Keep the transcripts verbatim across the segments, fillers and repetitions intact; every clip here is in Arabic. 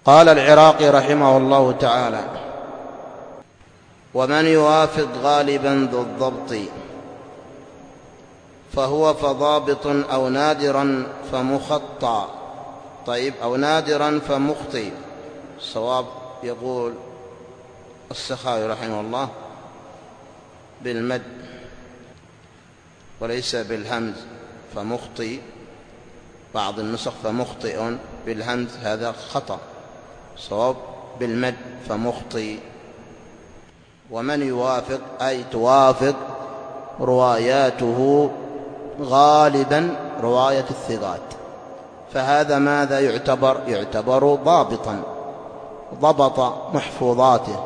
قال العراقي رحمه الله تعالى: ومن يوافق غالبا ذو الضبط فهو فضابط أو نادرا فمخطى. طيب، أو نادرا فمخطي. الصواب يقول السخاوي رحمه الله بالمد وليس بالهمز، فمخطي. بعض النسخ فمخطئ بالهمز، هذا خطأ. صواب بالمد فمخطي. ومن يوافق أي توافق رواياته غالبا رواية الثقات، فهذا ماذا يعتبر؟ يعتبر ضابطا، ضبط محفوظاته،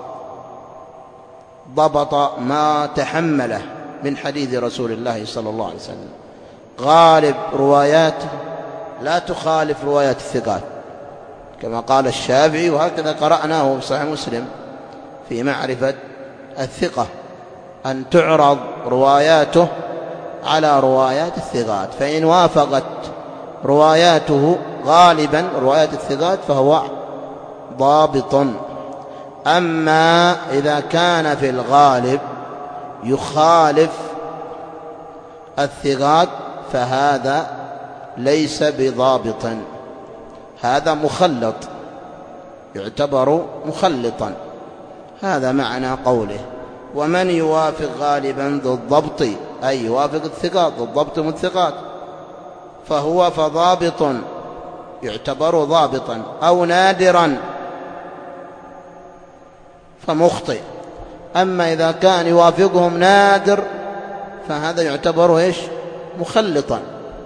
ضبط ما تحمله من حديث رسول الله صلى الله عليه وسلم. غالب رواياته لا تخالف روايات الثقات كما قال الشافعي، وهكذا قرأناه في صحيح مسلم في معرفة الثقة، أن تعرض رواياته على روايات الثقات، فإن وافقت رواياته غالبا روايات الثقات فهو ضابط. أما إذا كان في الغالب يخالف الثقات فهذا ليس بضابط، هذا مخلط، يعتبر مخلطا. هذا معنى قوله: ومن يوافق غالبا ذو الضبط، أي يوافق الثقات، ذو الضبط من الثقات، فهو فضابط، يعتبر ضابطا، أو نادرا فمخطئ. أما إذا كان يوافقهم نادر فهذا يعتبر إيش؟ مخلطا،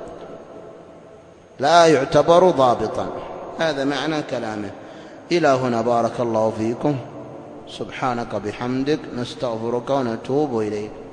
لا يعتبر ضابطا. هذا معنى كلامه. إلى هنا بارك الله فيكم. سبحانك بحمدك، نستغفرك ونتوب إليك.